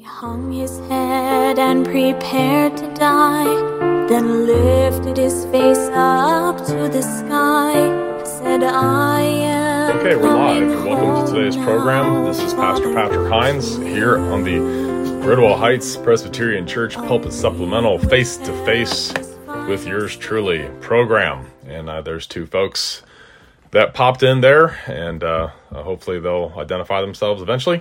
hung his head and prepared to die, then lifted his face up to the sky, said, I am Okay, we're live. coming Welcome to today's home program. now, This is Pastor Father. Patrick Hines here on the Bridwell Heights Presbyterian Church Pulpit Supplemental Face-to-Face with yours truly program. And there's two folks that popped in there, and hopefully they'll identify themselves eventually.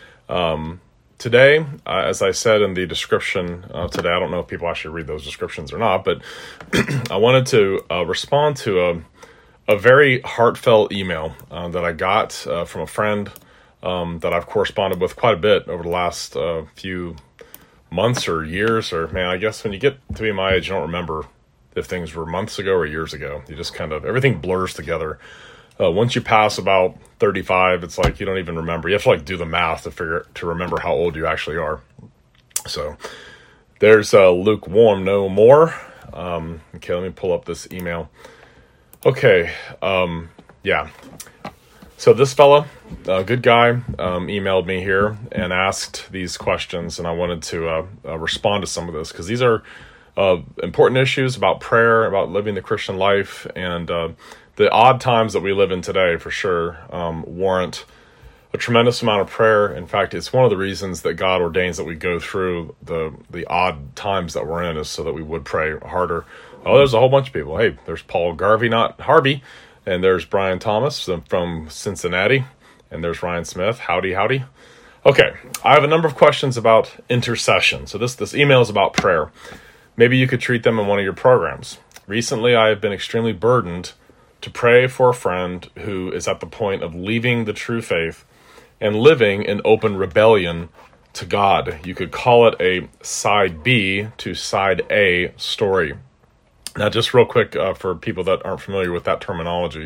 Today, as I said in the description today, I don't know if people actually read those descriptions or not, but I wanted to respond to a very heartfelt email that I got from a friend that I've corresponded with quite a bit over the last few months or years, or man, I guess when you get to be my age, you don't remember if things were months ago or years ago. You just kind of, everything blurs together. Once you pass about 35, it's like you don't even remember. You have to like do the math to remember how old you actually are. So there's lukewarm no more. Okay, let me pull up this email. Okay, yeah. So this fella, good guy, emailed me here and asked these questions, and I wanted to respond to some of this because these are important issues about prayer, about living the Christian life, and the odd times that we live in today, for sure, warrant a tremendous amount of prayer. In fact, it's one of the reasons that God ordains that we go through the odd times that we're in, is so that we would pray harder. Oh, there's a whole bunch of people. Hey, there's Paul Garvey, not Harvey, and there's Brian Thomas from Cincinnati, and there's Ryan Smith. Howdy, howdy. Okay, I have a number of questions about intercession. So this email is about prayer. Maybe you could treat them in one of your programs. Recently, I have been extremely burdened to pray for a friend who is at the point of leaving the true faith and living in open rebellion to God. You could call it a side B to side A story. Now, just real quick for people that aren't familiar with that terminology,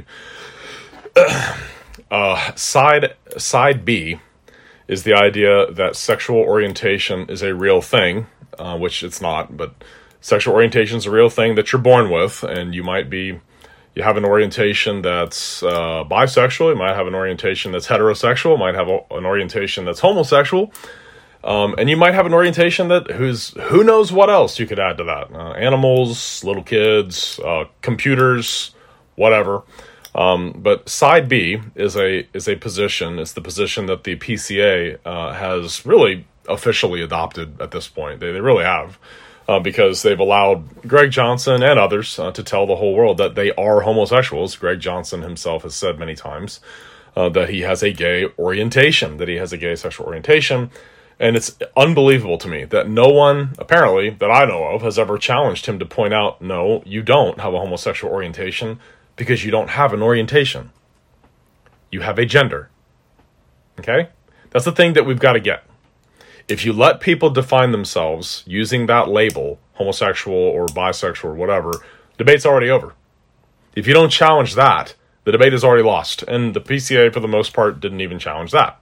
side B is the idea that sexual orientation is a real thing, which it's not, but sexual orientation is a real thing that you're born with, and you have an orientation that's bisexual, you might have an orientation that's heterosexual, might have an orientation that's homosexual, and you might have an orientation that who knows what else you could add to that. Animals, little kids, computers, whatever. But side B is a position. It's the position that the PCA has really officially adopted at this point. They really have. Because they've allowed Greg Johnson and others to tell the whole world that they are homosexuals. Greg Johnson himself has said many times that he has a gay orientation, that he has a gay sexual orientation. And it's unbelievable to me that no one, apparently, that I know of, has ever challenged him to point out, no, you don't have a homosexual orientation because you don't have an orientation. You have a gender. Okay? That's the thing that we've got to get. If you let people define themselves using that label, homosexual or bisexual or whatever, debate's already over. If you don't challenge that, the debate is already lost. And the PCA, for the most part, didn't even challenge that.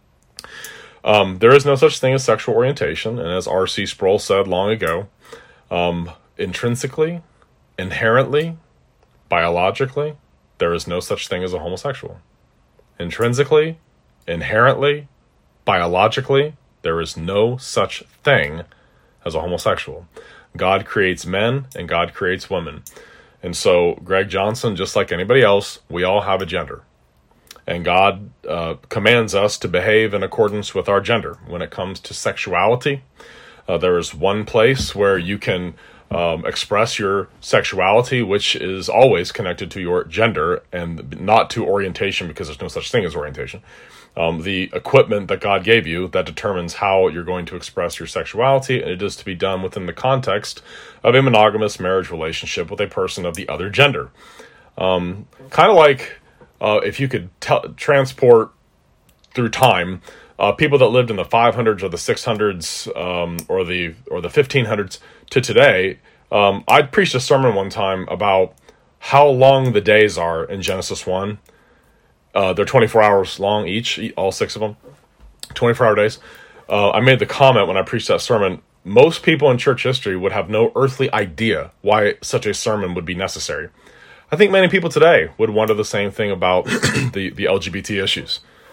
There is no such thing as sexual orientation. And as R.C. Sproul said long ago, intrinsically, inherently, biologically, there is no such thing as a homosexual. Intrinsically, inherently, biologically, there is no such thing as a homosexual. God creates men and God creates women. And so Greg Johnson, just like anybody else, we all have a gender. And God commands us to behave in accordance with our gender. When it comes to sexuality, there is one place where you can express your sexuality, which is always connected to your gender and not to orientation, because there's no such thing as orientation. The equipment that God gave you that determines how you're going to express your sexuality, and it is to be done within the context of a monogamous marriage relationship with a person of the other gender. Kind of like if you could transport through time people that lived in the 500s or the 600s or the 1500s to today. I preached a sermon one time about how long the days are in Genesis 1. They're 24 hours long each, all six of them, 24-hour days. I made the comment when I preached that sermon, most people in church history would have no earthly idea why such a sermon would be necessary. I think many people today would wonder the same thing about the LGBT issues.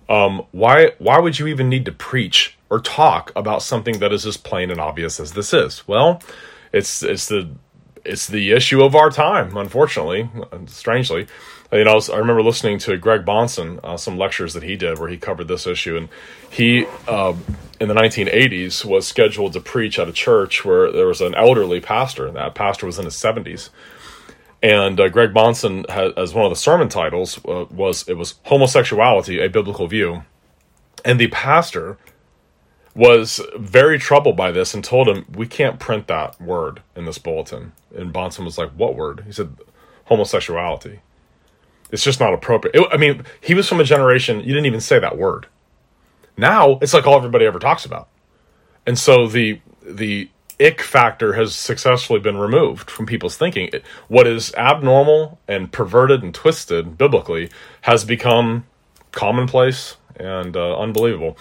Why would you even need to preach or talk about something that is as plain and obvious as this is? Well, it's the issue of our time, unfortunately, strangely. I remember listening to Greg Bonson, some lectures that he did where he covered this issue, and he, in the 1980s, was scheduled to preach at a church where there was an elderly pastor, and that pastor was in his 70s. And Greg Bonson, as one of the sermon titles, was Homosexuality, a Biblical View. And the pastor was very troubled by this and told him, we can't print that word in this bulletin. And Bonson was like, what word? He said, homosexuality. It's just not appropriate. He was from a generation, you didn't even say that word. Now, it's like all everybody ever talks about. And so the ick factor has successfully been removed from people's thinking. What is abnormal and perverted and twisted biblically has become commonplace and unbelievable.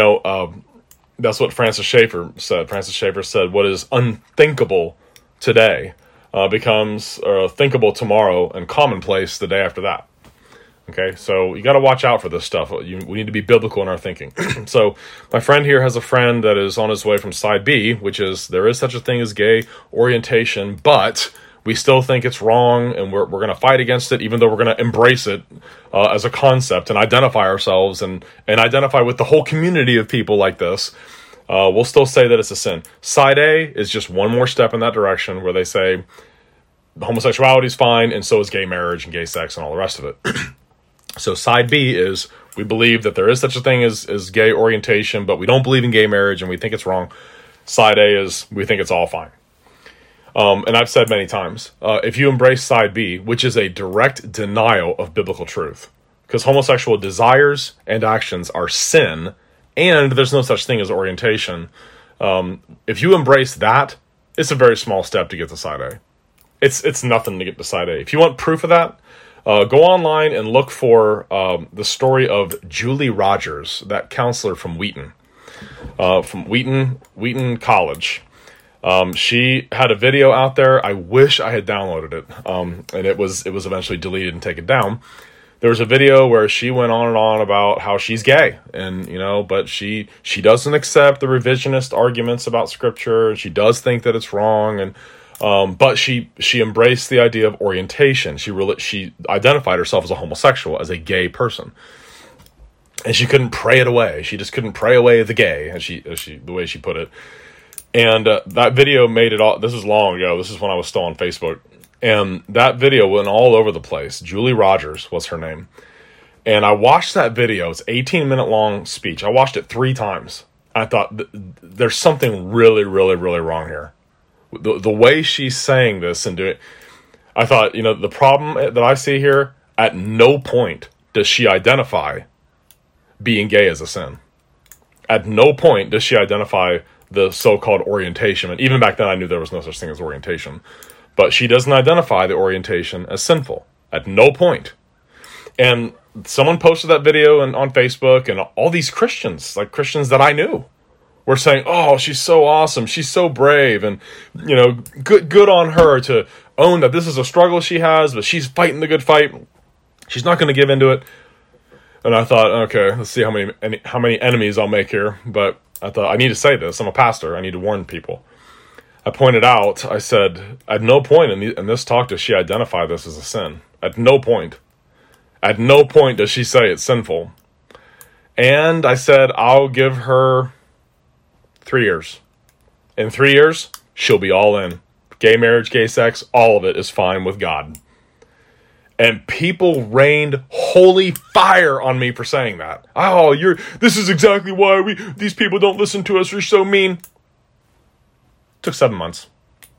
That's what Francis Schaeffer said. Francis Schaeffer said, what is unthinkable today becomes thinkable tomorrow and commonplace the day after that. Okay, so you got to watch out for this stuff. We need to be biblical in our thinking. So my friend here has a friend that is on his way from side B, which is there is such a thing as gay orientation, but we still think it's wrong, and we're going to fight against it, even though we're going to embrace it as a concept and identify ourselves and identify with the whole community of people like this. We'll still say that it's a sin. Side A is just one more step in that direction where they say homosexuality is fine, and so is gay marriage and gay sex and all the rest of it. So side B is we believe that there is such a thing as gay orientation, but we don't believe in gay marriage and we think it's wrong. Side A is we think it's all fine. And I've said many times, if you embrace side B, which is a direct denial of biblical truth, because homosexual desires and actions are sin, and there's no such thing as orientation. If you embrace that, it's a very small step to get to side A. It's nothing to get to side A. If you want proof of that, go online and look for the story of Julie Rogers, that counselor from Wheaton College. She had a video out there. I wish I had downloaded it, and it was eventually deleted and taken down. There was a video where she went on and on about how she's gay, and but she doesn't accept the revisionist arguments about Scripture. She does think that it's wrong, and but she embraced the idea of orientation. She identified herself as a homosexual, as a gay person, and she couldn't pray it away. She just couldn't pray away the gay, as the way she put it. And that video made it all. This is long ago. This is when I was still on Facebook. And that video went all over the place. Julie Rogers was her name. And I watched that video. It's 18-minute long speech. I watched it 3 times. I thought, there's something really, really, really wrong here. The way she's saying this and doing it, I thought, the problem that I see here, at no point does she identify being gay as a sin. At no point does she identify the so-called orientation. And even back then I knew there was no such thing as orientation. But she doesn't identify the orientation as sinful. At no point. And someone posted that video on Facebook, and all these Christians, like Christians that I knew, were saying, oh, she's so awesome, she's so brave, and good on her to own that this is a struggle she has, but she's fighting the good fight. She's not going to give into it. And I thought, okay, let's see how many enemies I'll make here. But I thought, I need to say this. I'm a pastor. I need to warn people. I pointed out, I said, at no point in this talk does she identify this as a sin. At no point. At no point does she say it's sinful. And I said, I'll give her 3 years. In 3 years, she'll be all in. Gay marriage, gay sex, all of it is fine with God. And people rained holy fire on me for saying that. Oh, this is exactly why these people don't listen to us. You're so mean. Took 7 months.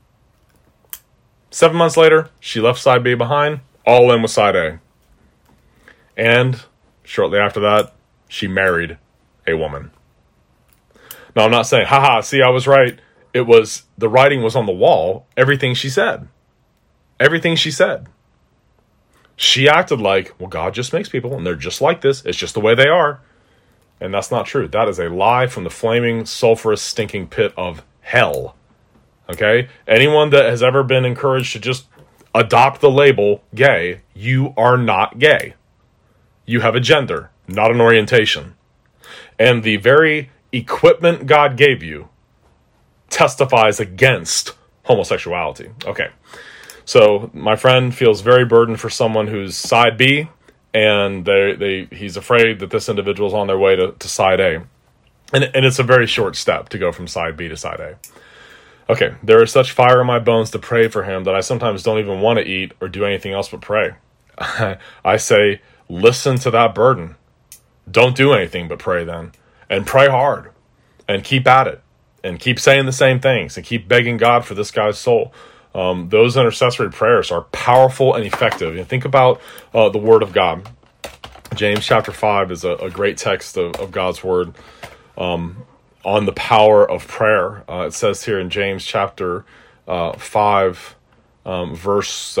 7 months later, she left side B behind, all in with side A. And shortly after that, she married a woman. Now, I'm not saying, haha, see, I was right. The writing was on the wall. Everything she said. Everything she said. She acted like, well, God just makes people, and they're just like this. It's just the way they are. And that's not true. That is a lie from the flaming, sulfurous, stinking pit of hell. Okay? Anyone that has ever been encouraged to just adopt the label gay, you are not gay. You have a gender. not an orientation. And the very equipment God gave you testifies against homosexuality. Okay, so my friend feels very burdened for someone who's side B, and he's afraid that this individual is on their way to side A. And it's a very short step to go from side B to side A. Okay, there is such fire in my bones to pray for him that I sometimes don't even want to eat or do anything else but pray. I say, listen to that burden. Don't do anything but pray then. And pray hard. And keep at it. And keep saying the same things. And keep begging God for this guy's soul. Those intercessory prayers are powerful and effective. And think about the Word of God. James chapter 5 is a great text of God's Word on the power of prayer. It says here in James chapter 5, verse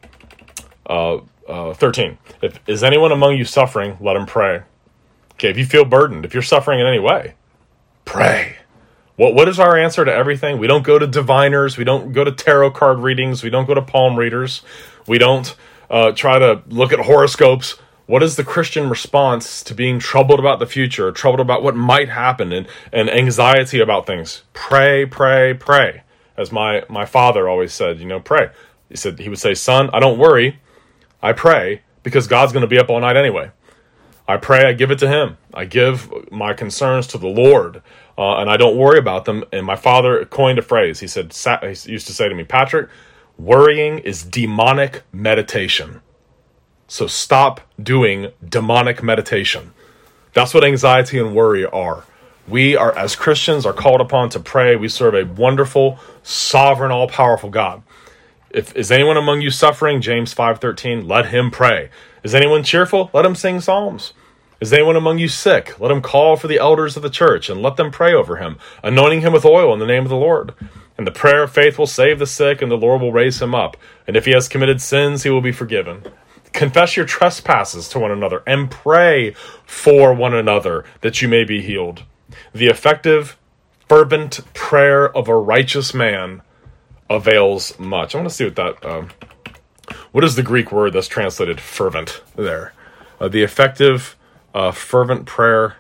13. Is anyone among you suffering? Let him pray. Okay, if you feel burdened, if you're suffering in any way, pray. What is our answer to everything? We don't go to diviners. We don't go to tarot card readings. We don't go to palm readers. We don't try to look at horoscopes. What is the Christian response to being troubled about the future, troubled about what might happen, and anxiety about things? Pray, pray, pray. As my father always said, pray. He would say, son, I don't worry. I pray because God's going to be up all night anyway. I pray, I give it to him. I give my concerns to the Lord, and I don't worry about them. And my father coined a phrase. He used to say to me, Patrick, worrying is demonic meditation. So stop doing demonic meditation. That's what anxiety and worry are. We are, as Christians, are called upon to pray. We serve a wonderful, sovereign, all-powerful God. Is anyone among you suffering? James 5:13, let him pray. Is anyone cheerful? Let him sing psalms. Is anyone among you sick? Let him call for the elders of the church and let them pray over him, anointing him with oil in the name of the Lord. And the prayer of faith will save the sick, and the Lord will raise him up. And if he has committed sins, he will be forgiven. Confess your trespasses to one another and pray for one another that you may be healed. The effective, fervent prayer of a righteous man avails much. I want to see what is the Greek word that's translated fervent there? The effective, fervent prayer.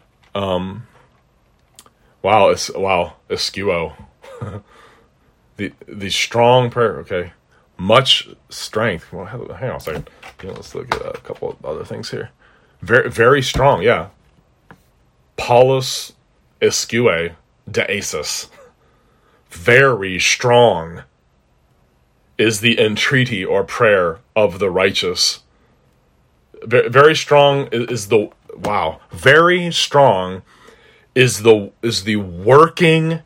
Escuo. the strong prayer. Okay. Much strength. Well, hang on a second. Let's look at a couple of other things here. Very, very strong. Yeah. Paulus escue deasis. Very strong is the entreaty or prayer of the righteous. Very strong is the Very strong is the working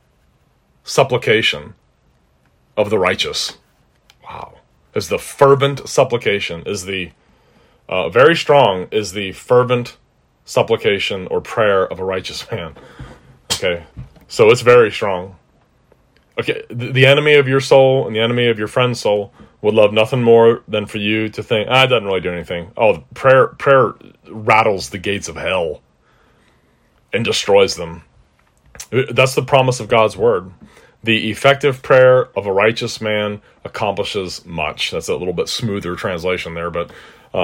supplication of the righteous. Wow. Is the fervent supplication, is the very strong is the fervent supplication or prayer of a righteous man. Okay. So it's very strong. Okay. The enemy of your soul and the enemy of your friend's soul would love nothing more than for you to think, it doesn't really do anything. Oh, prayer rattles the gates of hell and destroys them. That's the promise of God's word. The effective prayer of a righteous man accomplishes much. That's a little bit smoother translation there, but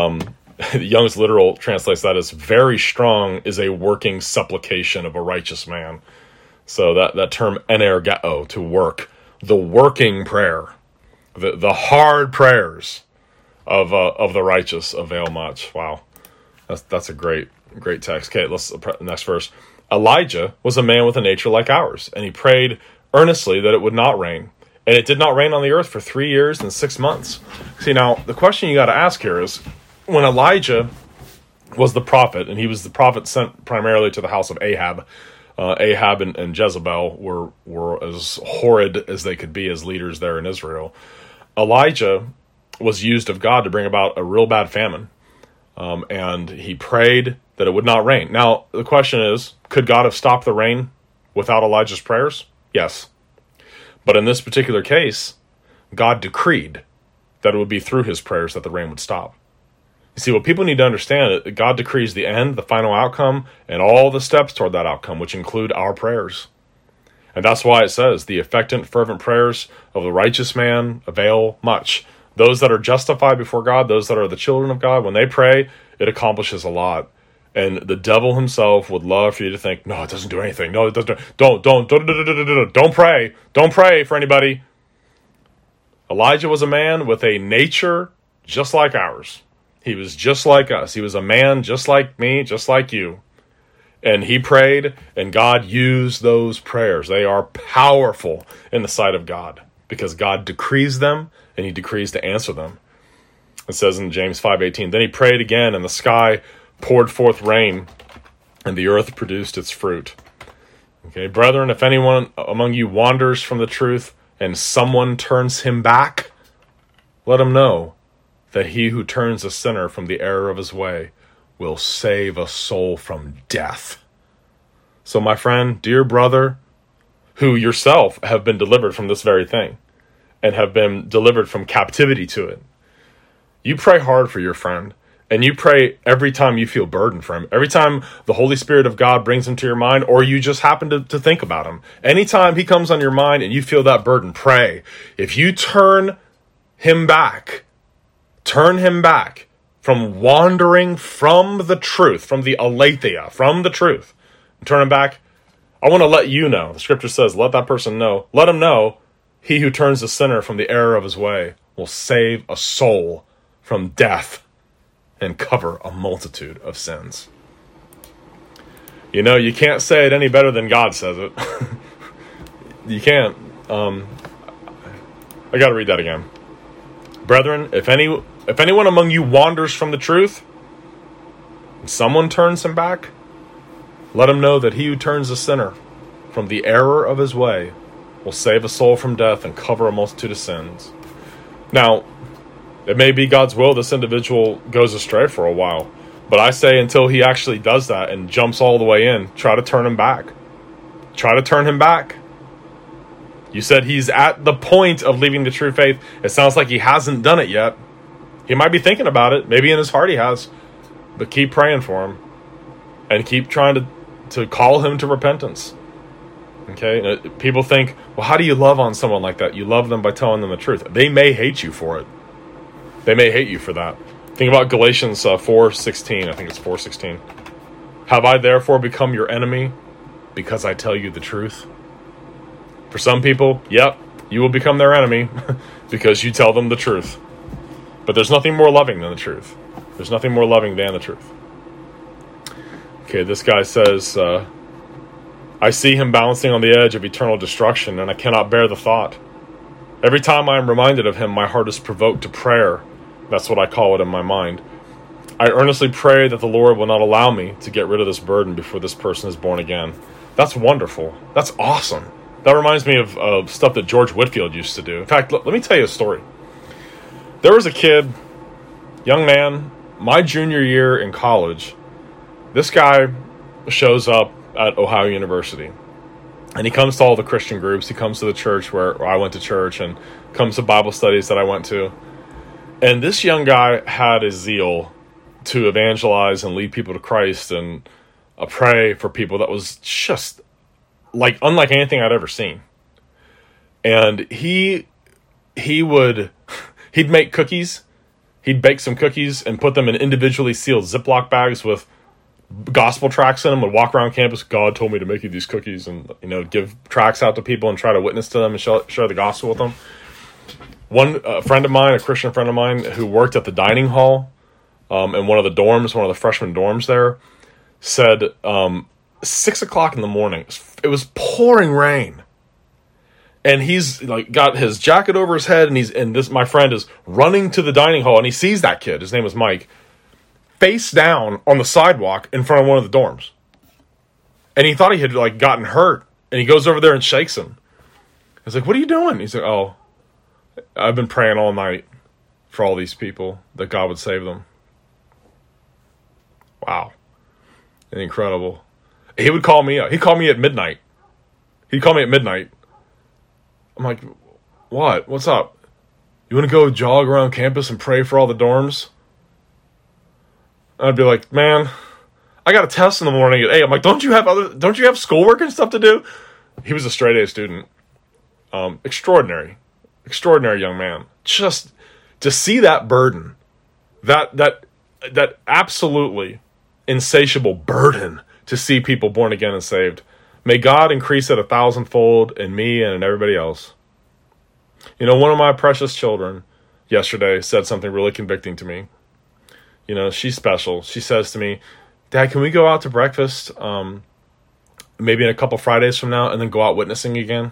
Young's literal translates that as very strong is a working supplication of a righteous man. So that term energeo, to work, the working prayer, the hard prayers of the righteous avail much. Wow, that's a great text. Okay, let's next verse. Elijah was a man with a nature like ours, and he prayed earnestly that it would not rain. And it did not rain on the earth for 3 years and 6 months. See, now, the question you got to ask here is, when Elijah was the prophet, and he was the prophet sent primarily to the house of Ahab, Ahab and Jezebel were as horrid as they could be as leaders there in Israel. Elijah was used of God to bring about a real bad famine. And he prayed that it would not rain. Now, the question is, could God have stopped the rain without Elijah's prayers? Yes. But in this particular case, God decreed that it would be through his prayers that the rain would stop. You see, what people need to understand is that God decrees the end, the final outcome, and all the steps toward that outcome, which include our prayers. And that's why it says, the effective, fervent prayers of the righteous man avail much. Those that are justified before God, those that are the children of God, when they pray, it accomplishes a lot. And the devil himself would love for you to think, no, it doesn't do anything. No, it doesn't. Don't pray. Don't pray for anybody. Elijah was a man with a nature just like ours. He was just like us. He was a man just like me, just like you. And he prayed, and God used those prayers. They are powerful in the sight of God because God decrees them, and he decrees to answer them. It says in James 5:18, then he prayed again, and the sky poured forth rain, and the earth produced its fruit. Okay, brethren, if anyone among you wanders from the truth, and someone turns him back, let him know that he who turns a sinner from the error of his way will save a soul from death. So my friend, dear brother, who yourself have been delivered from this very thing, and have been delivered from captivity to it, you pray hard for your friend, and you pray every time you feel burdened for him. Every time the Holy Spirit of God brings him to your mind, or you just happen to think about him. Anytime he comes on your mind and you feel that burden, pray. If you turn him back from wandering from the truth, from the aletheia, from the truth, and turn him back, I want to let you know. The scripture says, let that person know. Let him know, he who turns the sinner from the error of his way will save a soul from death and cover a multitude of sins. You know, you can't say it any better than God says it. You can't. I got to read that again. Brethren, if anyone among you wanders from the truth, and someone turns him back, let him know that he who turns a sinner from the error of his way will save a soul from death and cover a multitude of sins. Now, it may be God's will this individual goes astray for a while, but I say until he actually does that and jumps all the way in, try to turn him back. Try to turn him back. You said he's at the point of leaving the true faith. It sounds like he hasn't done it yet. He might be thinking about it. Maybe in his heart he has. But keep praying for him. And keep trying to call him to repentance. Okay? People think, well, how do you love on someone like that? You love them by telling them the truth. They may hate you for it. They may hate you for that. Think about Galatians 4:16. I think it's 4:16. Have I therefore become your enemy because I tell you the truth? For some people, yep, you will become their enemy because you tell them the truth. But there's nothing more loving than the truth. There's nothing more loving than the truth. Okay, this guy says, I see him balancing on the edge of eternal destruction, and I cannot bear the thought. Every time I am reminded of him, my heart is provoked to prayer. That's what I call it in my mind. I earnestly pray that the Lord will not allow me to get rid of this burden before this person is born again. That's wonderful. That's awesome. That reminds me of stuff that George Whitefield used to do. In fact, let me tell you a story. There was a kid, young man, my junior year in college. This guy shows up at Ohio University. And he comes to all the Christian groups. He comes to the church where I went to church and comes to Bible studies that I went to. And this young guy had a zeal to evangelize and lead people to Christ and pray for people that was just like unlike anything I'd ever seen. And he'd make cookies. He'd bake some cookies and put them in individually sealed Ziploc bags with gospel tracts in them, and walk around campus. God told me to make you these cookies, and give tracts out to people and try to witness to them and share the gospel with them. One friend of mine, a Christian friend of mine, who worked at the dining hall in one of the dorms, one of the freshman dorms there, said 6 o'clock in the morning. It was pouring rain, and he's like got his jacket over his head, and my friend is running to the dining hall, and he sees that kid. His name was Mike, face down on the sidewalk in front of one of the dorms. And he thought he had gotten hurt. And he goes over there and shakes him. He's like, what are you doing? He's like, oh, I've been praying all night for all these people that God would save them. Wow. Incredible. He would call me up. He'd call me at midnight. I'm like, what? What's up? You want to go jog around campus and pray for all the dorms? I'd be like, man, I got a test in the morning at 8. I'm like, don't you have schoolwork and stuff to do? He was a straight A student. Extraordinary young man. Just to see that burden, that absolutely insatiable burden to see people born again and saved. May God increase it 1,000-fold in me and in everybody else. You know, one of my precious children yesterday said something really convicting to me. You know, she's special. She says to me, Dad, can we go out to breakfast maybe in a couple Fridays from now and then go out witnessing again?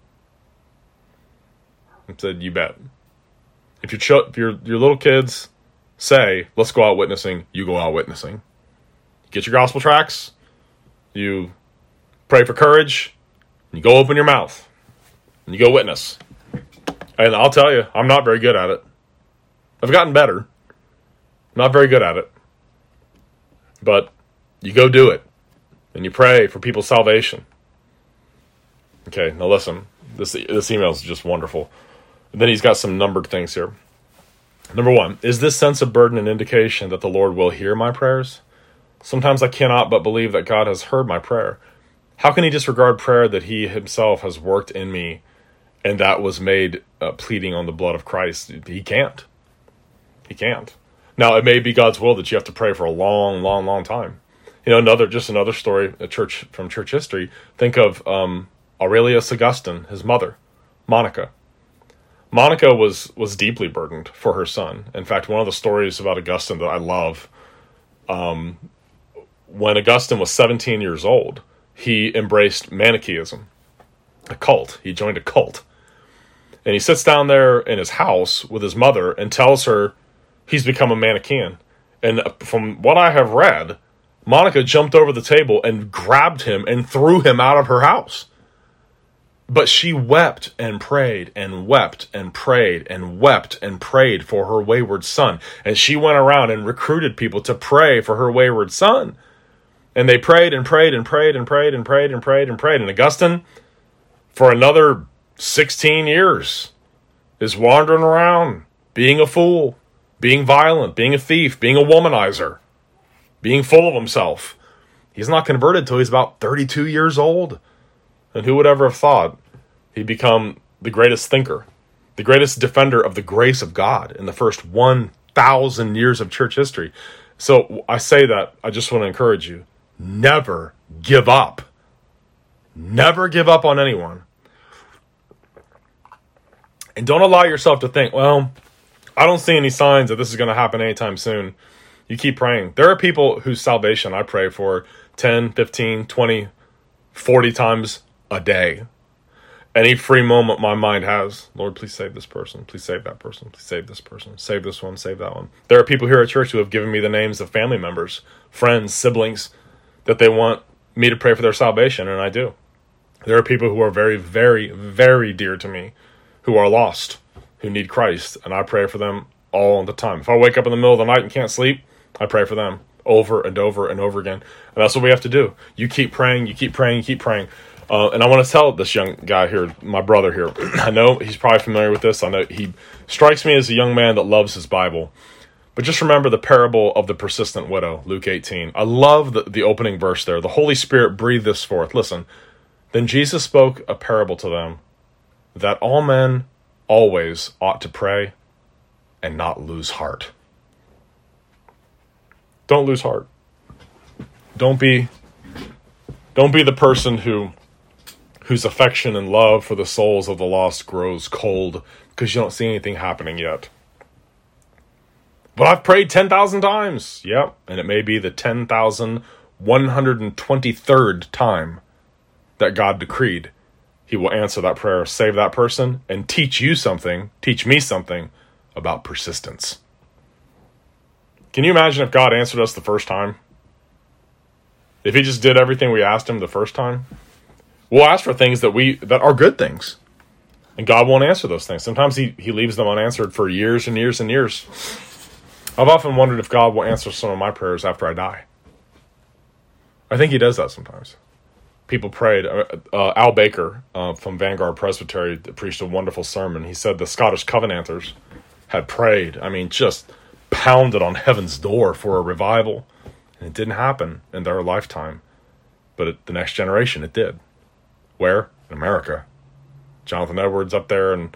I said, you bet. If your little kids say, let's go out witnessing, you go out witnessing. Get your gospel tracts, you pray for courage, and you go open your mouth, and you go witness. And I'll tell you, I'm not very good at it. I've gotten better. Not very good at it. But you go do it. And you pray for people's salvation. Okay, now listen. This email is just wonderful. And then he's got some numbered things here. Number 1, is this sense of burden an indication that the Lord will hear my prayers? Sometimes I cannot but believe that God has heard my prayer. How can he disregard prayer that he himself has worked in me and that was made pleading on the blood of Christ? He can't. He can't. Now, it may be God's will that you have to pray for a long, long, long time. You know, another story from church history. Think of Aurelius Augustine, his mother, Monica. Monica was deeply burdened for her son. In fact, one of the stories about Augustine that I love, when Augustine was 17 years old, he embraced Manichaeism, a cult. He joined a cult. And he sits down there in his house with his mother and tells her he's become a Manichaean. And from what I have read, Monica jumped over the table and grabbed him and threw him out of her house. But she wept and prayed and wept and prayed and wept and prayed for her wayward son. And she went around and recruited people to pray for her wayward son. And they prayed and prayed and prayed and prayed and prayed and prayed and prayed. And Augustine, for another 16 years, is wandering around, being a fool, being violent, being a thief, being a womanizer, being full of himself. He's not converted till he's about 32 years old. And who would ever have thought he'd become the greatest thinker, the greatest defender of the grace of God in the first 1,000 years of church history? So I say that, I just want to encourage you, never give up. Never give up on anyone. And don't allow yourself to think, well, I don't see any signs that this is going to happen anytime soon. You keep praying. There are people whose salvation I pray for 10, 15, 20, 40 times a day. Any free moment my mind has, Lord, please save this person. Please save that person. Please save this person. Save this one. Save that one. There are people here at church who have given me the names of family members, friends, siblings, that they want me to pray for their salvation, and I do. There are people who are very, very, very dear to me, who are lost, who need Christ, and I pray for them all the time. If I wake up in the middle of the night and can't sleep, I pray for them over and over and over again. And that's what we have to do. You keep praying, you keep praying, you keep praying. And I want to tell this young guy here, my brother here, I know he's probably familiar with this. I know he strikes me as a young man that loves his Bible. But just remember the parable of the persistent widow, Luke 18. I love the opening verse there. The Holy Spirit breathed this forth. Listen, then Jesus spoke a parable to them, that all men always ought to pray and not lose heart. Don't lose heart. Don't be the person whose affection and love for the souls of the lost grows cold because you don't see anything happening yet. But I've prayed 10,000 times. Yep, and it may be the 10,123rd time that God decreed he will answer that prayer, save that person, and teach me something about persistence. Can you imagine if God answered us the first time? If he just did everything we asked him the first time? We'll ask for things that are good things. And God won't answer those things. Sometimes he leaves them unanswered for years and years and years. I've often wondered if God will answer some of my prayers after I die. I think he does that sometimes. People prayed. Al Baker from Vanguard Presbytery preached a wonderful sermon. He said the Scottish Covenanters had prayed, just pounded on heaven's door for a revival. And it didn't happen in their lifetime. But the next generation, it did. Where? In America. Jonathan Edwards up there in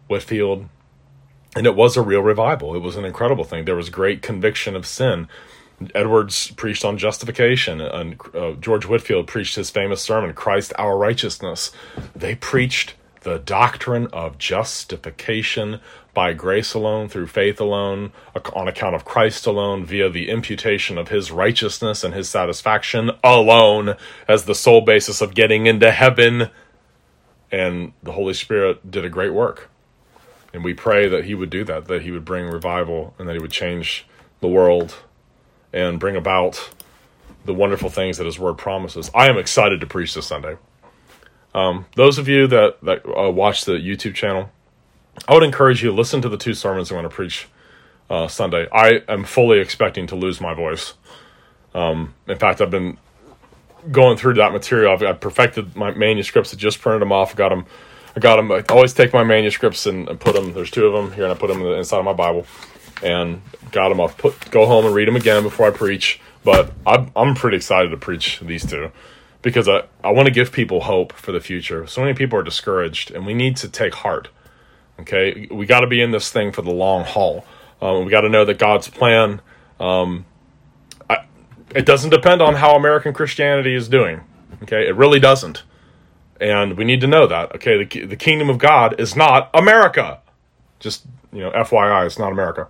Whitfield. And it was a real revival. It was an incredible thing. There was great conviction of sin. Edwards preached on justification, and George Whitefield preached his famous sermon, Christ Our Righteousness. They preached the doctrine of justification by grace alone, through faith alone, on account of Christ alone, via the imputation of his righteousness and his satisfaction alone as the sole basis of getting into heaven. And the Holy Spirit did a great work. And we pray that he would do that he would bring revival, and that he would change the world and bring about the wonderful things that his word promises. I am excited to preach this Sunday. Those of you that watch the YouTube channel, I would encourage you to listen to the 2 sermons I'm going to preach Sunday. I am fully expecting to lose my voice. In fact, I've been going through that material. I've perfected my manuscripts. I just printed them off. I got them. I always take my manuscripts and put them. There's 2 of them here, and I put them inside of my Bible. And got them. I'll go home and read them again before I preach. But I'm pretty excited to preach these 2, because I want to give people hope for the future. So many people are discouraged, and we need to take heart. Okay, we got to be in this thing for the long haul. We got to know that God's plan, it doesn't depend on how American Christianity is doing. Okay, it really doesn't. And we need to know that. Okay, the kingdom of God is not America. Just, FYI, it's not America.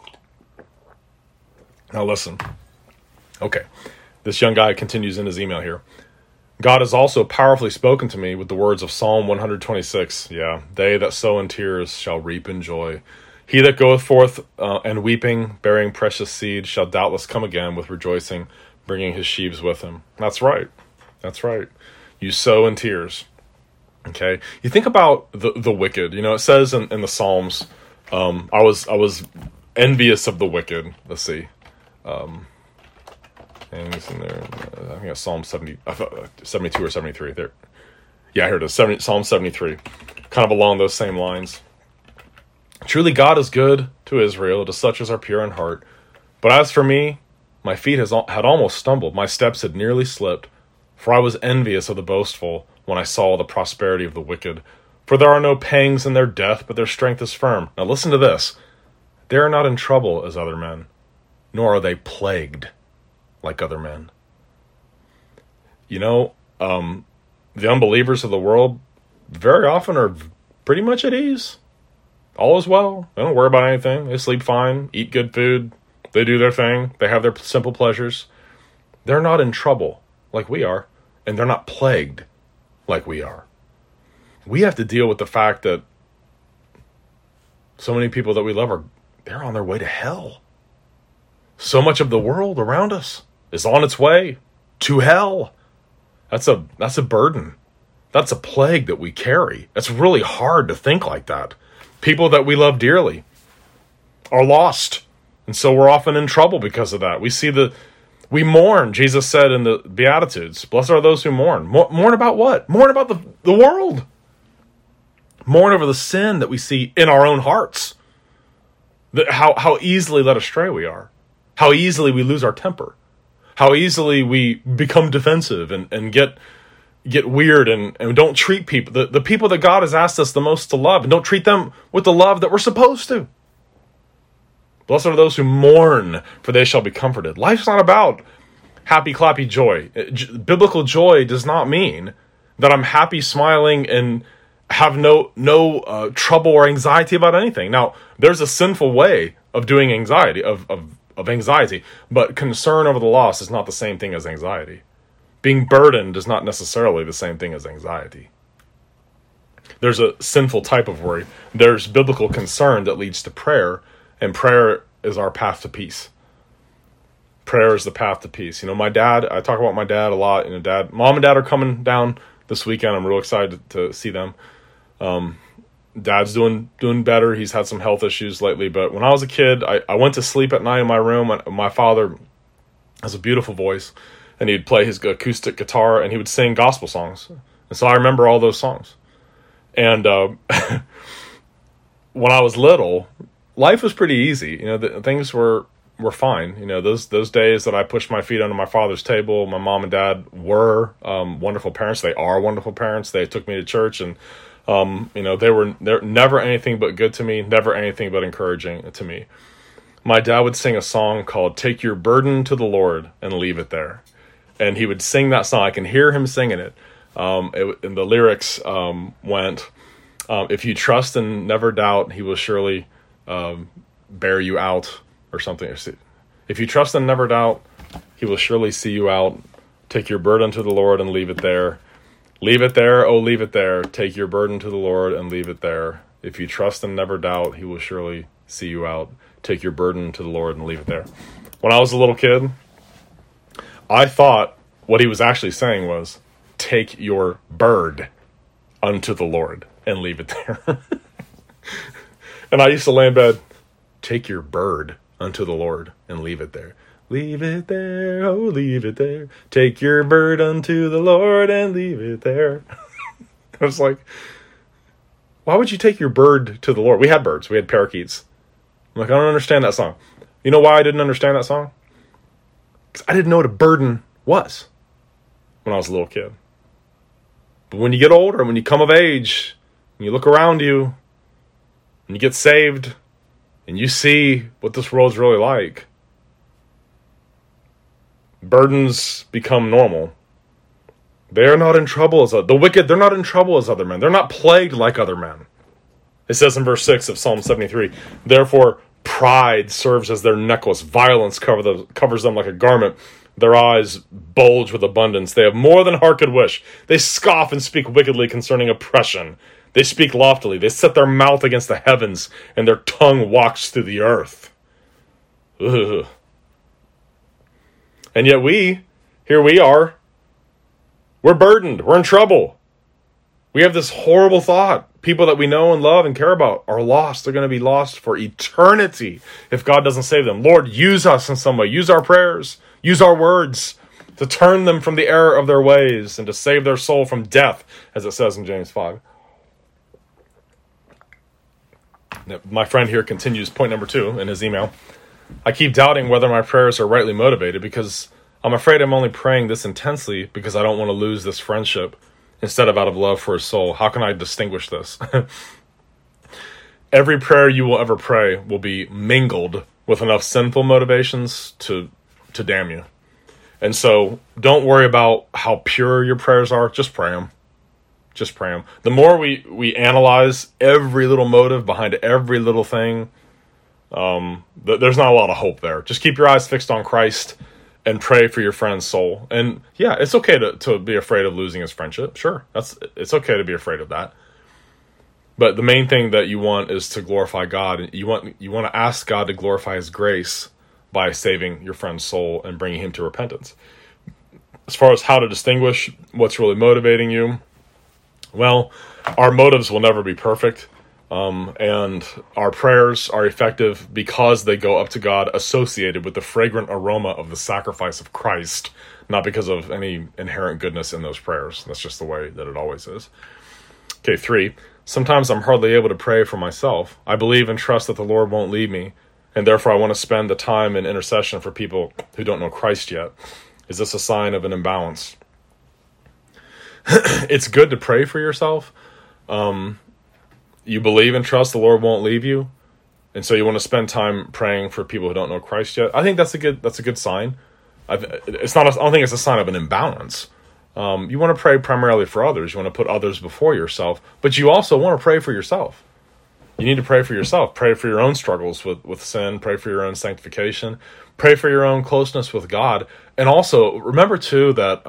Now listen. Okay, this young guy continues in his email here. God has also powerfully spoken to me with the words of Psalm 126. Yeah, they that sow in tears shall reap in joy. He that goeth forth and weeping, bearing precious seed, shall doubtless come again with rejoicing, bringing his sheaves with him. That's right. That's right. You sow in tears. Okay. You think about the wicked. It says in the Psalms, I was envious of the wicked. Let's see. And it's in there. I think it's Psalm 72 or 73. There. Yeah, here it is. Psalm 73. Kind of along those same lines. Truly God is good to Israel, to such as are pure in heart. But as for me, my feet had almost stumbled. My steps had nearly slipped. For I was envious of the boastful when I saw the prosperity of the wicked. For there are no pangs in their death, but their strength is firm. Now listen to this. They are not in trouble as other men, nor are they plagued like other men. The unbelievers of the world very often are pretty much at ease. All is well. They don't worry about anything. They sleep fine, eat good food. They do their thing. They have their simple pleasures. They're not in trouble like we are, and they're not plagued like we are. We have to deal with the fact that so many people that we love they're on their way to hell. So much of the world around us is on its way to hell. That's a burden. That's a plague that we carry. It's really hard to think like that. People that we love dearly are lost. And so we're often in trouble because of that. We mourn. Jesus said in the Beatitudes, blessed are those who mourn. Mourn about what? Mourn about the world. Mourn over the sin that we see in our own hearts. How easily led astray we are. How easily we lose our temper. How easily we become defensive and get weird and don't treat people, the people that God has asked us the most to love, and don't treat them with the love that we're supposed to. Blessed are those who mourn, for they shall be comforted. Life's not about happy, clappy joy. Biblical joy does not mean that I'm happy, smiling, and have no trouble or anxiety about anything. Now, there's a sinful way of doing anxiety, of anxiety, but concern over the loss is not the same thing as anxiety. Being burdened is not necessarily the same thing as anxiety. There's a sinful type of worry. There's biblical concern that leads to prayer, and prayer is our path to peace. Prayer is the path to peace. I talk about my dad a lot. Mom and dad are coming down this weekend. I'm real excited to see them. Dad's doing better. He's had some health issues lately, but when I was a kid, I went to sleep at night in my room. My father has a beautiful voice, and he'd play his acoustic guitar, and he would sing gospel songs. And so I remember all those songs. And when I was little, life was pretty easy. Things were fine. Those days that I pushed my feet under my father's table, my mom and dad were wonderful parents. They are wonderful parents. They took me to church, and they're never anything but good to me, never anything but encouraging to me. my dad would sing a song called "Take Your Burden to the Lord and Leave It There." And he would sing that song. I can hear him singing it. And the lyrics went, if you trust and never doubt, he will surely bear you out, or something. If you trust and never doubt, he will surely see you out. Take your burden to the Lord and leave it there. Leave it there, oh, leave it there. Take your burden to the Lord and leave it there. If you trust and never doubt, he will surely see you out. Take your burden to the Lord and leave it there. When I was a little kid, I thought what he was actually saying was, take your bird unto the Lord and leave it there. And I used to lay in bed, take your bird unto the Lord and leave it there. Leave it there, oh, leave it there. Take your bird unto the Lord and leave it there. I was like, why would you take your bird to the Lord? We had birds. We had parakeets. I'm like, I don't understand that song. You know why I didn't understand that song? Because I didn't know what a burden was when I was a little kid. But when you get older, when you come of age, and you look around you, and you get saved, and you see what this world's really like, burdens become normal. They are not in trouble as the wicked. They're not in trouble as other men. They're not plagued like other men. It says in verse 6 of Psalm 73, therefore pride serves as their necklace. Violence covers them like a garment. Their eyes bulge with abundance. They have more than heart could wish. They scoff and speak wickedly concerning oppression. They speak loftily. They set their mouth against the heavens, and their tongue walks through the earth. Ugh. And yet here we are, we're burdened, we're in trouble. We have this horrible thought. People that we know and love and care about are lost. They're going to be lost for eternity if God doesn't save them. Lord, use us in some way. Use our prayers, use our words to turn them from the error of their ways and to save their soul from death, as it says in James 5. My friend here continues point number 2 in his email. I keep doubting whether my prayers are rightly motivated because I'm afraid I'm only praying this intensely because I don't want to lose this friendship instead of out of love for his soul. How can I distinguish this? Every prayer you will ever pray will be mingled with enough sinful motivations to damn you. And so don't worry about how pure your prayers are. Just pray them. Just pray them. The more we analyze every little motive behind every little thing, there's not a lot of hope there. Just keep your eyes fixed on Christ and pray for your friend's soul. And yeah, it's okay to be afraid of losing his friendship. Sure, it's okay to be afraid of that. But the main thing that you want is to glorify God. You want to ask God to glorify his grace by saving your friend's soul and bringing him to repentance. As far as how to distinguish what's really motivating you, well, our motives will never be perfect. And our prayers are effective because they go up to God associated with the fragrant aroma of the sacrifice of Christ, not because of any inherent goodness in those prayers. That's just the way that it always is. Okay, 3. Sometimes I'm hardly able to pray for myself. I believe and trust that the Lord won't leave me, and therefore I want to spend the time in intercession for people who don't know Christ yet. Is this a sign of an imbalance? It's good to pray for yourself. You believe and trust the Lord won't leave you, and so you want to spend time praying for people who don't know Christ yet. I think that's a good sign. I don't think it's a sign of an imbalance. You want to pray primarily for others. You want to put others before yourself, but you also want to pray for yourself. You need to pray for yourself. Pray for your own struggles with sin. Pray for your own sanctification. Pray for your own closeness with God. And also remember too that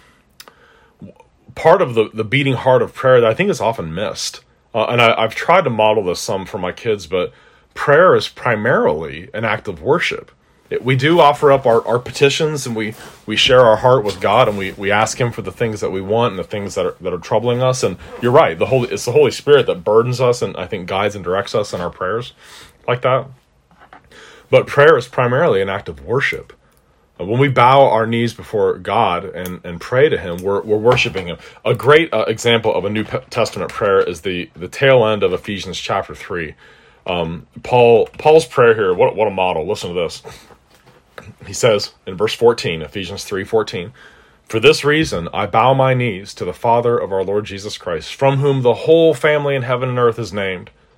part of the beating heart of prayer that I think is often missed. And I've tried to model this some for my kids, but prayer is primarily an act of worship. We do offer up our petitions, and we share our heart with God, and we ask him for the things that we want and the things that are troubling us. And you're right, it's the Holy Spirit that burdens us and I think guides and directs us in our prayers like that. But prayer is primarily an act of worship. When we bow our knees before God and pray to him, we're worshiping him. A great example of a New Testament prayer is the tail end of Ephesians chapter 3. Paul's prayer here, what a model. Listen to this. He says in verse 14, Ephesians 3:14, "For this reason I bow my knees to the Father of our Lord Jesus Christ, from whom the whole family in heaven and earth is named,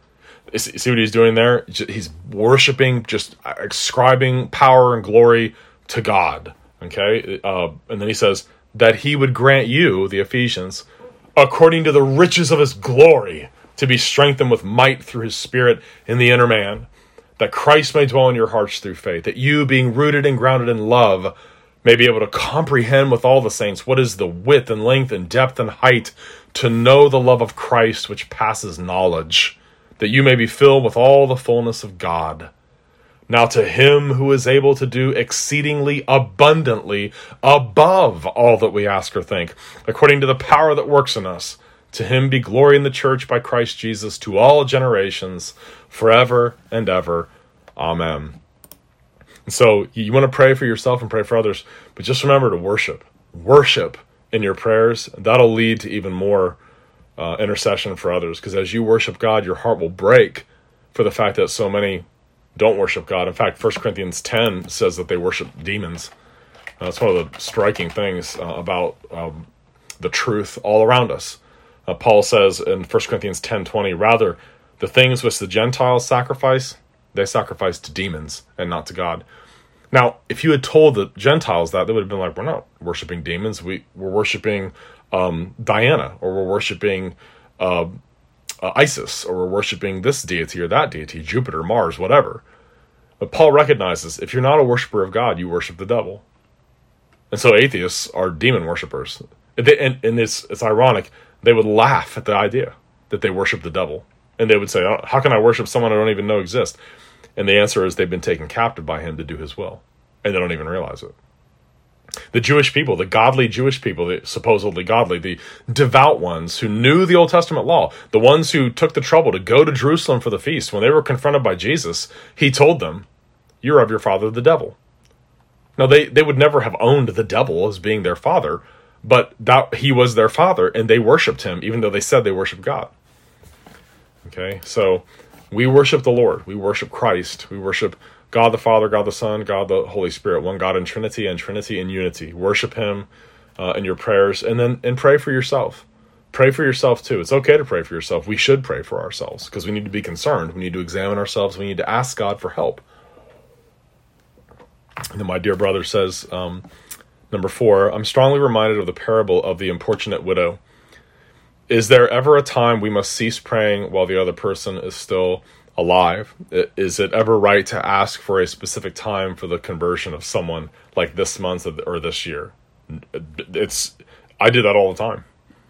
See what he's doing there? He's worshiping, just ascribing power and glory to God. Okay? And then he says, that he would grant you, the Ephesians, according to the riches of his glory, to be strengthened with might through his Spirit in the inner man, that Christ may dwell in your hearts through faith, that you, being rooted and grounded in love, may be able to comprehend with all the saints what is the width and length and depth and height, to know the love of Christ which passes knowledge, that you may be filled with all the fullness of God. Now to him who is able to do exceedingly abundantly above all that we ask or think, according to the power that works in us, to him be glory in the church by Christ Jesus to all generations, forever and ever. Amen. And so you want to pray for yourself and pray for others, but just remember to worship. Worship in your prayers. That'll lead to even more intercession for others, because as you worship God, your heart will break for the fact that so many don't worship God. In fact, 1 Corinthians 10 says that they worship demons. That's one of the striking things about the truth all around us. Paul says in 1 Corinthians 10:20, rather, the things which the Gentiles sacrifice, they sacrifice to demons and not to God. Now, if you had told the Gentiles that, they would have been like, we're not worshiping demons. We're worshiping Diana, or we're worshiping Isis, or we're worshiping this deity or that deity, Jupiter, Mars, whatever. But Paul recognizes if you're not a worshiper of God, you worship the devil. And so atheists are demon worshipers. And it's ironic. They would laugh at the idea that they worship the devil. And they would say, oh, how can I worship someone I don't even know exists? And the answer is they've been taken captive by him to do his will. And they don't even realize it. The Jewish people, the godly Jewish people, the supposedly godly, the devout ones who knew the Old Testament law, the ones who took the trouble to go to Jerusalem for the feast, when they were confronted by Jesus, he told them, you're of your father the devil. Now, they would never have owned the devil as being their father, but that he was their father, and they worshipped him, even though they said they worshiped God. Okay, so we worship the Lord. We worship Christ. We worship God the Father, God the Son, God the Holy Spirit, one God in Trinity and Trinity in unity. Worship him in your prayers, and pray for yourself. Pray for yourself too. It's okay to pray for yourself. We should pray for ourselves because we need to be concerned. We need to examine ourselves. We need to ask God for help. And then my dear brother says, number 4, I'm strongly reminded of the parable of the importunate widow. Is there ever a time we must cease praying while the other person is still alive? Is it ever right to ask for a specific time for the conversion of someone, like this month or this year? I do that all the time.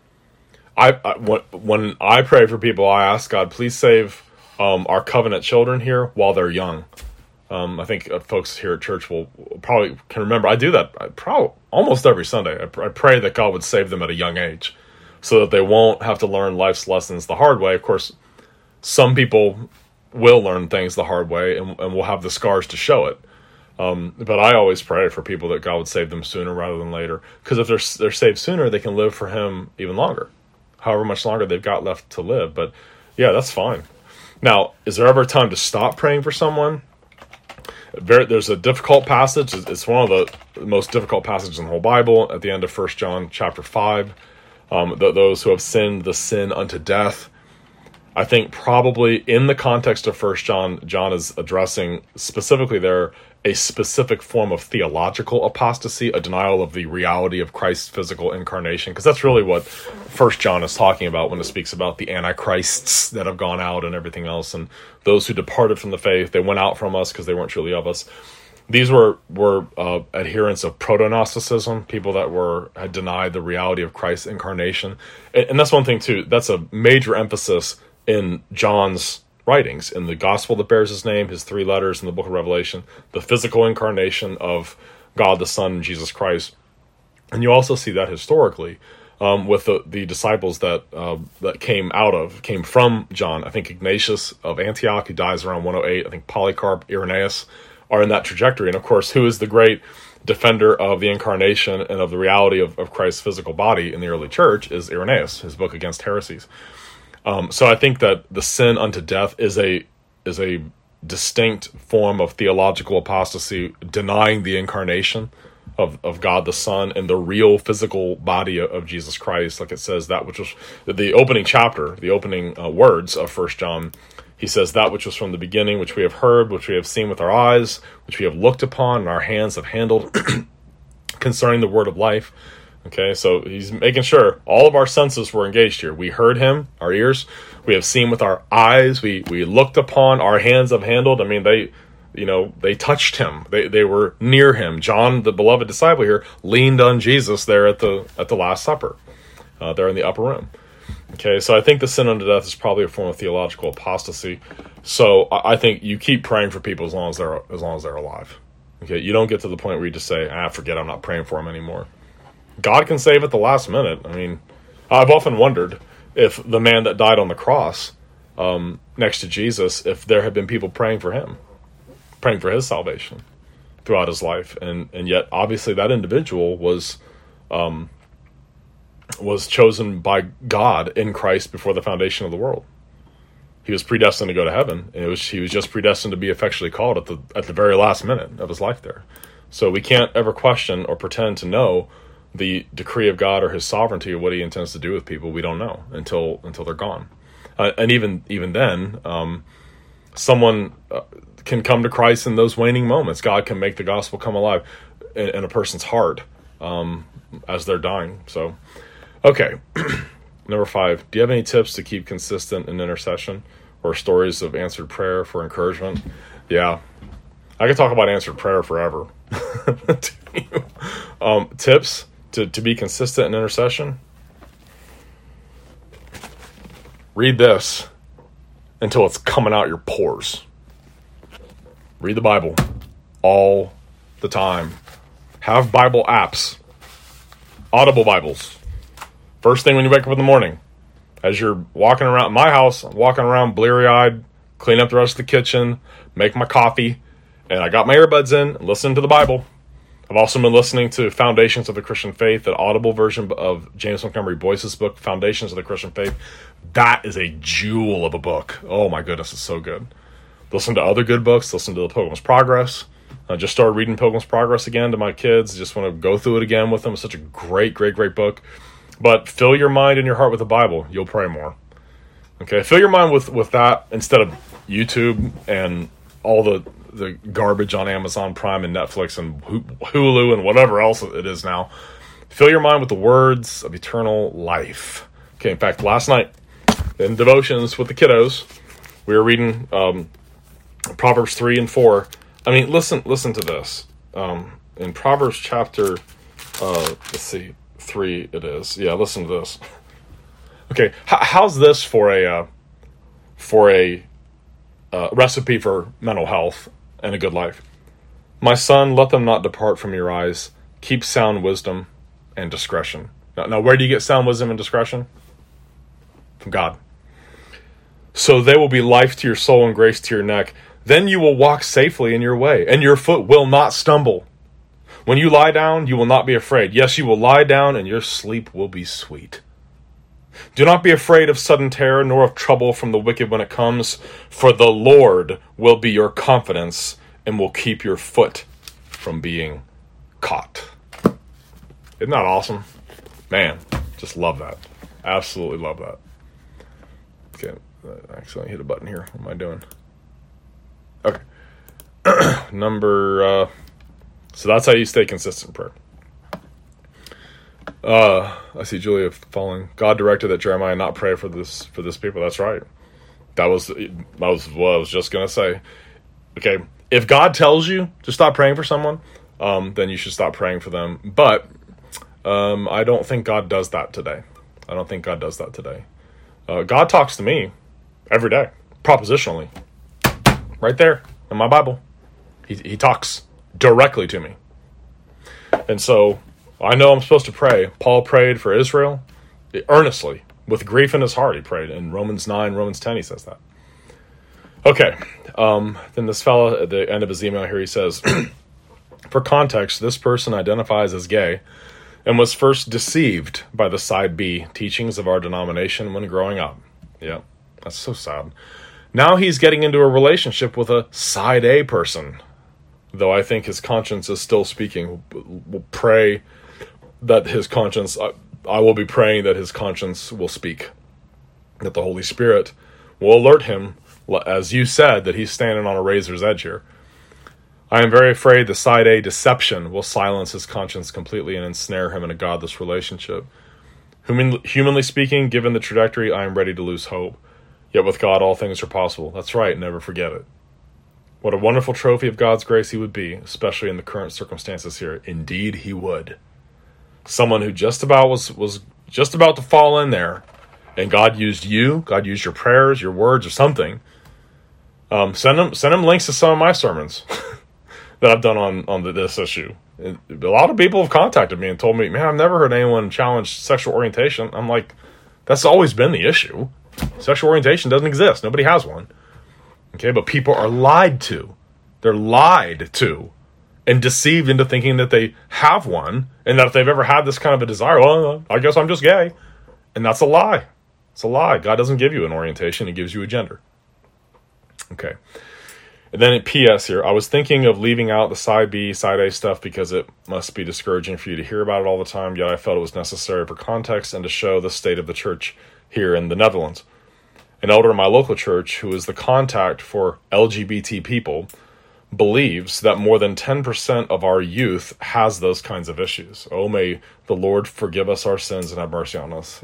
When I pray for people, I ask God, please save our covenant children here while they're young. I think folks here at church will probably can remember. I do that almost every Sunday. I pray that God would save them at a young age so that they won't have to learn life's lessons the hard way. Of course, some people will learn things the hard way and will have the scars to show it. But I always pray for people that God would save them sooner rather than later. Because if they're saved sooner, they can live for him even longer, however much longer they've got left to live. But yeah, that's fine. Now, is there ever a time to stop praying for someone? There's a difficult passage. It's one of the most difficult passages in the whole Bible at the end of 1 John chapter 5. Those who have sinned the sin unto death. I think probably in the context of 1 John, John is addressing specifically there a specific form of theological apostasy, a denial of the reality of Christ's physical incarnation, because that's really what 1 John is talking about when it speaks about the antichrists that have gone out and everything else, and those who departed from the faith. They went out from us because they weren't truly of us. These were adherents of proto-Gnosticism, people that had denied the reality of Christ's incarnation. And that's one thing, too. That's a major emphasis in John's writings, in the gospel that bears his name, his 3 letters in the book of Revelation, the physical incarnation of God the Son and Jesus Christ. And you also see that historically with the disciples that came from John. I think Ignatius of Antioch, who dies around 108, I think Polycarp, Irenaeus, are in that trajectory. And of course, who is the great defender of the incarnation and of the reality of Christ's physical body in the early church is Irenaeus, his book Against Heresies. So I think that the sin unto death is a distinct form of theological apostasy, denying the incarnation of God the Son and the real physical body of Jesus Christ. Like it says, that which was the opening chapter, the opening words of 1 John He says, that which was from the beginning, which we have heard, which we have seen with our eyes, which we have looked upon, and our hands have handled concerning the word of life. Okay, so he's making sure all of our senses were engaged here. We heard him, our ears. We have seen with our eyes. We looked upon, our hands have handled. I mean, they touched him. They were near him. John, the beloved disciple here, leaned on Jesus there at the Last Supper, there in the upper room. Okay, so I think the sin unto death is probably a form of theological apostasy. So I think you keep praying for people as long as they're alive. Okay, you don't get to the point where you just say, forget, I'm not praying for them anymore. God can save at the last minute. I mean, I've often wondered if the man that died on the cross next to Jesus, if there had been people praying for him, praying for his salvation throughout his life. And yet, obviously, that individual was chosen by God in Christ before the foundation of the world. He was predestined to go to heaven, and he was just predestined to be effectually called at the very last minute of his life there. So we can't ever question or pretend to know the decree of God or his sovereignty or what he intends to do with people. We don't know until they're gone. And even then, someone can come to Christ in those waning moments. God can make the gospel come alive in a person's heart as they're dying. So, okay. Number 5, do you have any tips to keep consistent in intercession or stories of answered prayer for encouragement? Yeah, I could talk about answered prayer forever. Tips to be consistent in intercession? Read this until it's coming out your pores. Read the Bible all the time. Have Bible apps. Audible Bibles. First thing when you wake up in the morning, as you're walking around my house, I'm walking around bleary-eyed, clean up the rest of the kitchen, make my coffee, and I got my earbuds in and listening to the Bible. I've also been listening to Foundations of the Christian Faith, an audible version of James Montgomery Boyce's book, Foundations of the Christian Faith. That is a jewel of a book. Oh my goodness, it's so good. Listen to other good books. Listen to The Pilgrim's Progress. I just started reading Pilgrim's Progress again to my kids. Just want to go through it again with them. It's such a great, great, great book. But fill your mind and your heart with the Bible. You'll pray more. Okay, fill your mind with that instead of YouTube and all the garbage on Amazon Prime and Netflix and Hulu and whatever else it is now. Fill your mind with the words of eternal life. Okay, in fact, last night in devotions with the kiddos, we were reading Proverbs 3 and 4. I mean, listen to this. In Proverbs chapter, 3 it is. Yeah, listen to this. Okay, how's this for a recipe for mental health and a good life? My son, let them not depart from your eyes. Keep sound wisdom and discretion. Now, where do you get sound wisdom and discretion? From God. So they will be life to your soul and grace to your neck. Then you will walk safely in your way, and your foot will not stumble. When you lie down, you will not be afraid. Yes, you will lie down, and your sleep will be sweet. Do not be afraid of sudden terror, nor of trouble from the wicked when it comes, for the Lord will be your confidence and will keep your foot from being caught. Isn't that awesome? Man, just love that. Absolutely love that. Okay, I accidentally hit a button here. What am I doing? Okay. So that's how you stay consistent in prayer. I see Julia falling. God directed that Jeremiah not pray for this people. That's right. That was what I was just gonna say. Okay, if God tells you to stop praying for someone, then you should stop praying for them. But I don't think God does that today. God talks to me every day, propositionally, right there in my Bible. He talks directly to me, and so I know I'm supposed to pray. Paul prayed for Israel earnestly, with grief in his heart. He prayed in Romans 9, Romans 10. He says that. Okay, then this fella at the end of his email here, he says, for context, this person identifies as gay and was first deceived by the side B teachings of our denomination when growing up. Yeah, that's so sad. Now he's getting into a relationship with a side A person, though I think his conscience is still speaking. We'll pray that his conscience, I will be praying that his conscience will speak, that the Holy Spirit will alert him as you said, that he's standing on a razor's edge here. I am very afraid the side A deception will silence his conscience completely and ensnare him in a godless relationship. Humanly speaking, given the trajectory, I am ready to lose hope. Yet with God, all things are possible. That's right, never forget it. What a wonderful trophy of God's grace he would be, especially in the current circumstances here. Indeed, he would. Someone who just about was just about to fall in there, and God used you, God used your prayers, your words, or something. Send him links to some of my sermons that I've done on this issue. A lot of people have contacted me and told me, man, I've never heard anyone challenge sexual orientation. I'm like, that's always been the issue. Sexual orientation doesn't exist. Nobody has one. Okay, but people are lied to. They're lied to and deceived into thinking that they have one and that if they've ever had this kind of a desire, well, I guess I'm just gay. And that's a lie. It's a lie. God doesn't give you an orientation. He gives you a gender. Okay. And then in PS here, I was thinking of leaving out the side B, side A stuff because it must be discouraging for you to hear about it all the time, yet I felt it was necessary for context and to show the state of the church here in the Netherlands. An elder in my local church, who is the contact for LGBT people, believes that more than 10% of our youth has those kinds of issues. Oh, may the Lord forgive us our sins and have mercy on us.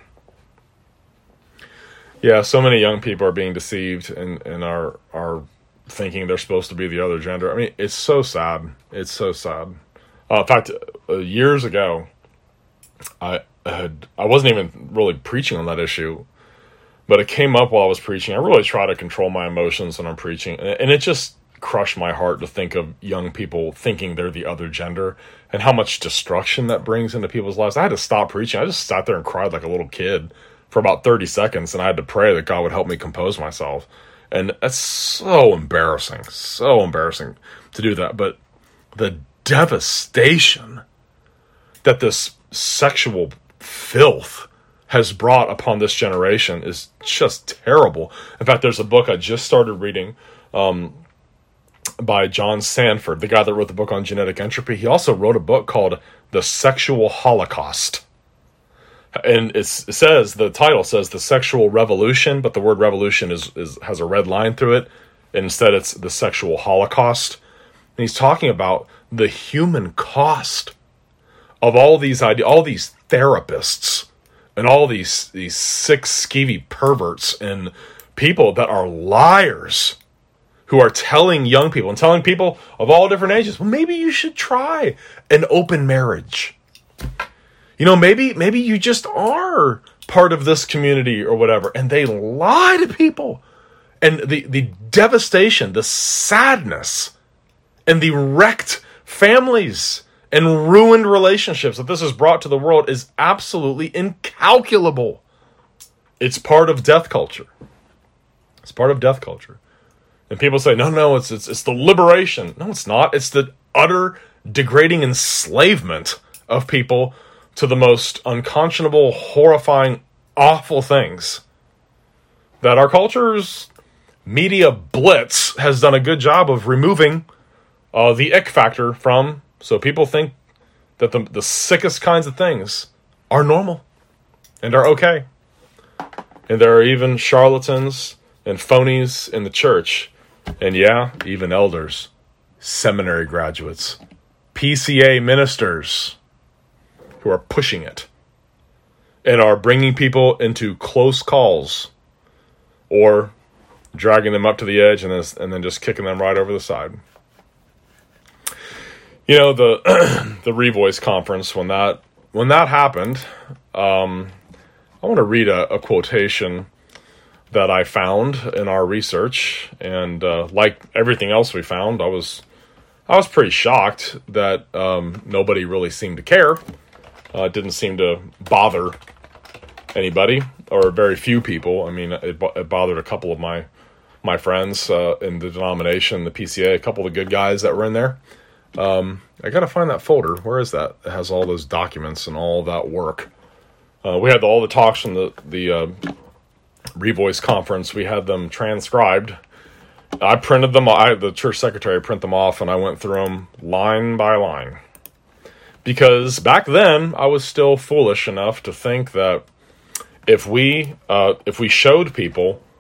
Yeah, so many young people are being deceived and are thinking they're supposed to be the other gender. I mean, it's so sad. It's so sad. In fact, years ago, I wasn't even really preaching on that issue, but it came up while I was preaching. I really try to control my emotions when I'm preaching, and it just crushed my heart to think of young people thinking they're the other gender and how much destruction that brings into people's lives. I had to stop preaching. I just sat there and cried like a little kid for about 30 seconds, and I had to pray that God would help me compose myself. And that's so embarrassing to do that. But the devastation that this sexual filth has brought upon this generation is just terrible. In fact, there's a book I just started reading by John Sanford, the guy that wrote the book on genetic entropy. He also wrote a book called The Sexual Holocaust. And the title says the sexual revolution, but the word revolution has a red line through it. And instead it's the sexual holocaust. And he's talking about the human cost of all these therapists and all these sick, skeevy perverts and people that are liars who are telling young people and telling people of all different ages, well, maybe you should try an open marriage. You know, maybe you just are part of this community or whatever. And they lie to people. And the devastation, the sadness, and the wrecked families and ruined relationships that this has brought to the world is absolutely incalculable. It's part of death culture. It's part of death culture. And people say, no, it's the liberation. No, it's not. It's the utter degrading enslavement of people to the most unconscionable, horrifying, awful things that our culture's media blitz has done a good job of removing the ick factor from, so people think that the sickest kinds of things are normal and are okay. And there are even charlatans and phonies in the church, and yeah, even elders, seminary graduates, PCA ministers, who are pushing it and are bringing people into close calls or dragging them up to the edge and then just kicking them right over the side. You know, the Revoice conference, when that happened, I want to read a quotation that I found in our research, and like everything else we found, I was pretty shocked that nobody really seemed to care. It didn't seem to bother anybody, or very few people. I mean, it bothered a couple of my friends in the denomination, the PCA, a couple of the good guys that were in there. I got to find that folder. Where is that? It has all those documents and all that work. We had all the talks from the Revoice conference. We had them transcribed. I printed them. The church secretary printed them off, and I went through them line by line. Because back then, I was still foolish enough to think that if we showed people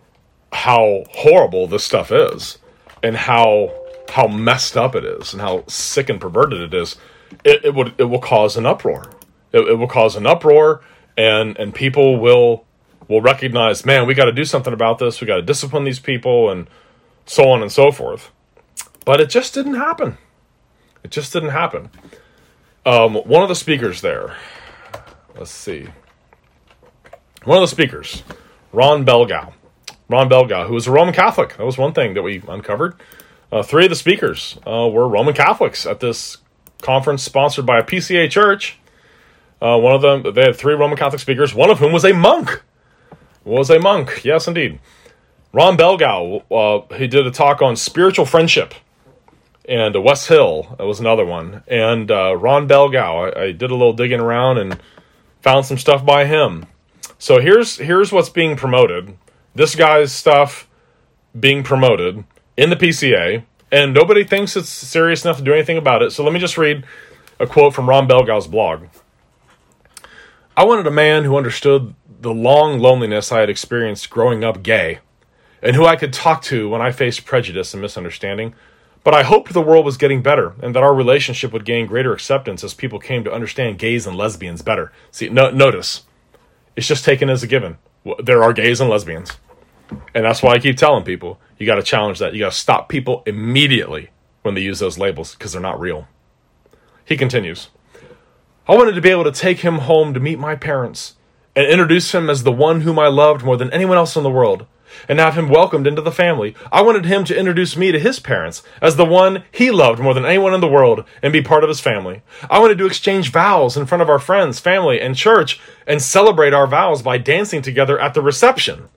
how horrible this stuff is, and how messed up it is, and how sick and perverted it is, it will cause an uproar. It will cause an uproar, and people will recognize, man, we got to do something about this. We got to discipline these people, and so on and so forth. But it just didn't happen. It just didn't happen. One of the speakers there, let's see. One of the speakers, Ron Belgau, who was a Roman Catholic. That was one thing that we uncovered. 3 of the speakers were Roman Catholics at this conference sponsored by a PCA church. One of them, they had 3 Roman Catholic speakers, one of whom was a monk. Yes, indeed. Ron Belgau, he did a talk on spiritual friendship. And Wes Hill was another one. And Ron Belgau, I did a little digging around and found some stuff by him. So here's what's being promoted. This guy's stuff being promoted in the PCA, and nobody thinks it's serious enough to do anything about it. So let me just read a quote from Ron Belgau's blog. I wanted a man who understood the long loneliness I had experienced growing up gay, and who I could talk to when I faced prejudice and misunderstanding. But I hoped the world was getting better, and that our relationship would gain greater acceptance as people came to understand gays and lesbians better. See, notice, it's just taken as a given. There are gays and lesbians. And that's why I keep telling people, you got to challenge that. You got to stop people immediately when they use those labels, because they're not real. He continues, I wanted to be able to take him home to meet my parents and introduce him as the one whom I loved more than anyone else in the world, and have him welcomed into the family. I wanted him to introduce me to his parents as the one he loved more than anyone in the world, and be part of his family. I wanted to exchange vows in front of our friends, family, and church, and celebrate our vows by dancing together at the reception.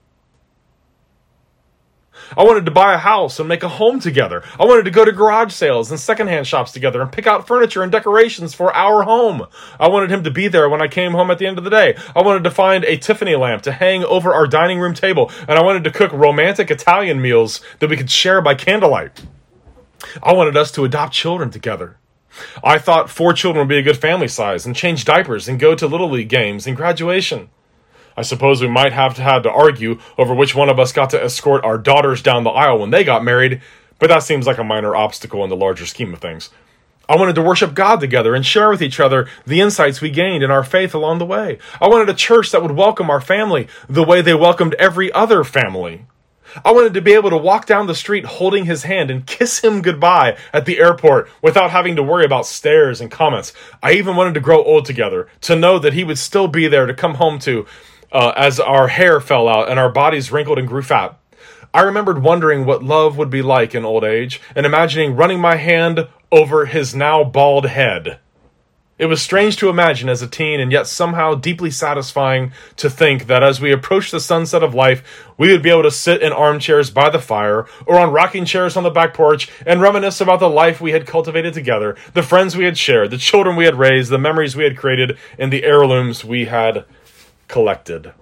I wanted to buy a house and make a home together. I wanted to go to garage sales and secondhand shops together and pick out furniture and decorations for our home. I wanted him to be there when I came home at the end of the day. I wanted to find a Tiffany lamp to hang over our dining room table, and I wanted to cook romantic Italian meals that we could share by candlelight. I wanted us to adopt children together. I thought 4 children would be a good family size, and change diapers and go to Little League games and graduation. I suppose we might have had to argue over which one of us got to escort our daughters down the aisle when they got married, but that seems like a minor obstacle in the larger scheme of things. I wanted to worship God together and share with each other the insights we gained in our faith along the way. I wanted a church that would welcome our family the way they welcomed every other family. I wanted to be able to walk down the street holding his hand and kiss him goodbye at the airport without having to worry about stares and comments. I even wanted to grow old together, to know that he would still be there to come home to as our hair fell out and our bodies wrinkled and grew fat. I remembered wondering what love would be like in old age, and imagining running my hand over his now bald head. It was strange to imagine as a teen, and yet somehow deeply satisfying to think that as we approached the sunset of life, we would be able to sit in armchairs by the fire, or on rocking chairs on the back porch, and reminisce about the life we had cultivated together, the friends we had shared, the children we had raised, the memories we had created, and the heirlooms we had collected.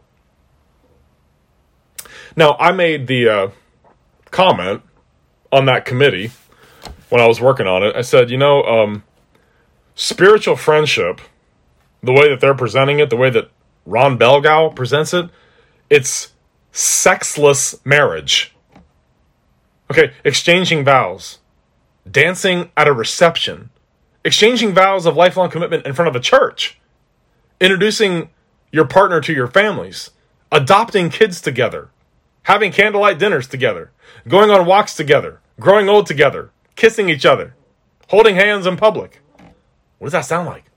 Now, I made the comment on that committee when I was working on it. I said, spiritual friendship, the way that they're presenting it, the way that Ron Belgau presents it, it's sexless marriage. Okay, exchanging vows, dancing at a reception, exchanging vows of lifelong commitment in front of a church, introducing your partner to your families, adopting kids together, having candlelight dinners together, going on walks together, growing old together, kissing each other, holding hands in public. What does that sound like?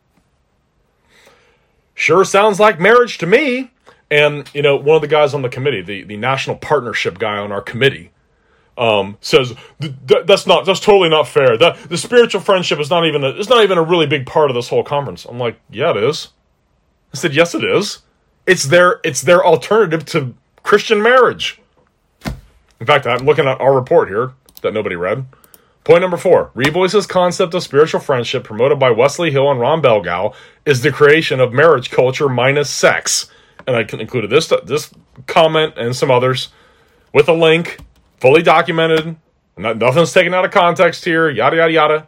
Sure sounds like marriage to me. And, one of the guys on the committee, the national partnership guy on our committee, says that's totally not fair. The spiritual friendship is not even a really big part of this whole conference. I'm like, yeah, it is. I said, yes, it is. It's their alternative to Christian marriage. In fact, I'm looking at our report here that nobody read. Point number 4, Revoice's concept of spiritual friendship promoted by Wesley Hill and Ron Belgau is the creation of marriage culture minus sex. And I included this comment and some others with a link, fully documented. Nothing's taken out of context here, yada, yada, yada.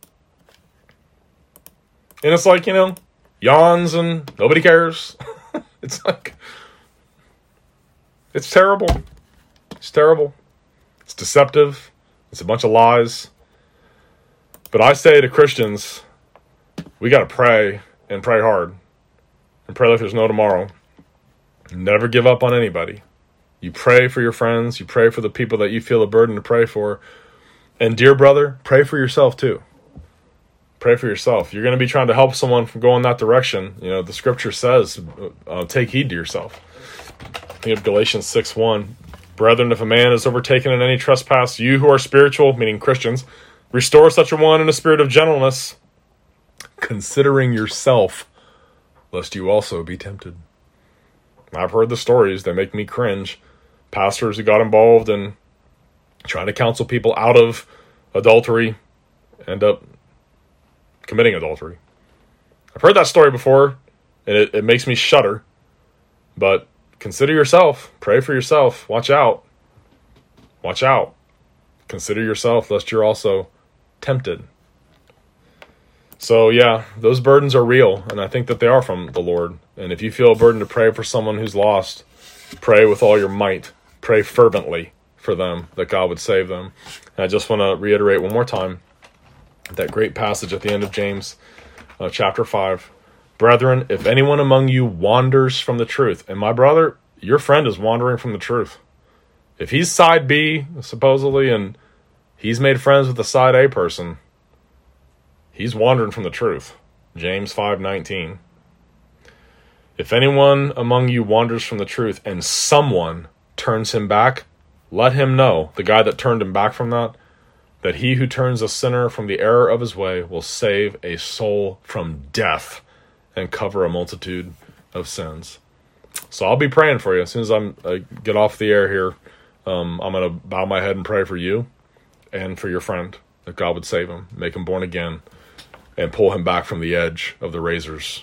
And it's like, yawns and nobody cares. It's terrible. It's terrible. It's deceptive. It's a bunch of lies. But I say to Christians, we got to pray and pray hard and pray like there's no tomorrow. Never give up on anybody. You pray for your friends. You pray for the people that you feel a burden to pray for. And dear brother, pray for yourself too. Pray for yourself. You're going to be trying to help someone from going that direction. You know, the scripture says, take heed to yourself. Think of Galatians 6:1. Brethren, if a man is overtaken in any trespass, you who are spiritual, meaning Christians, restore such a one in a spirit of gentleness, considering yourself, lest you also be tempted. I've heard the stories that make me cringe. Pastors who got involved in trying to counsel people out of adultery end up committing adultery. I've heard that story before, and it makes me shudder. But consider yourself. Pray for yourself. Watch out. Watch out. Consider yourself, lest you're also tempted. So yeah, those burdens are real, and I think that they are from the Lord. And if you feel a burden to pray for someone who's lost, pray with all your might. Pray fervently for them, that God would save them. And I just want to reiterate one more time that great passage at the end of James, chapter 5. Brethren, if anyone among you wanders from the truth, and my brother, your friend is wandering from the truth. If he's side B, supposedly, and he's made friends with the side A person, he's wandering from the truth. James 5:19. If anyone among you wanders from the truth and someone turns him back, let him know, the guy that turned him back from that he who turns a sinner from the error of his way will save a soul from death and cover a multitude of sins. So I'll be praying for you. As soon as I get off the air here, I'm going to bow my head and pray for you and for your friend, that God would save him, make him born again, and pull him back from the edge of the razor's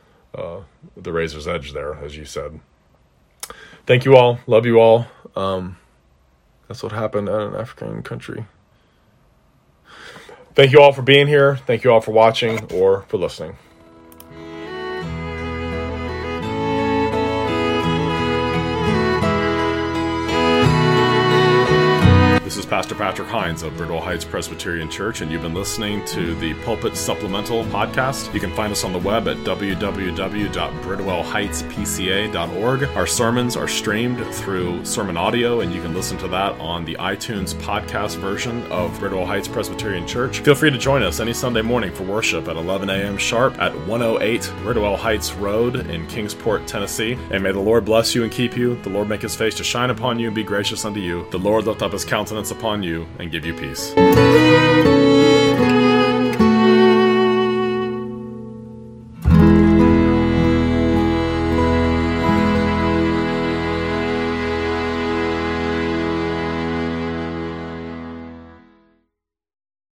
edge there, as you said. Thank you all. Love you all. That's what happened in an African country. Thank you all for being here. Thank you all for watching or for listening. This is Pastor Patrick Hines of Bridwell Heights Presbyterian Church, and you've been listening to the Pulpit Supplemental Podcast. You can find us on the web at www.bridwellheightspca.org. Our sermons are streamed through Sermon Audio, and you can listen to that on the iTunes podcast version of Bridwell Heights Presbyterian Church. Feel free to join us any Sunday morning for worship at 11 a.m. sharp at 108 Bridwell Heights Road in Kingsport, Tennessee. And may the Lord bless you and keep you. The Lord make his face to shine upon you and be gracious unto you. The Lord lift up his countenance upon you and give you peace.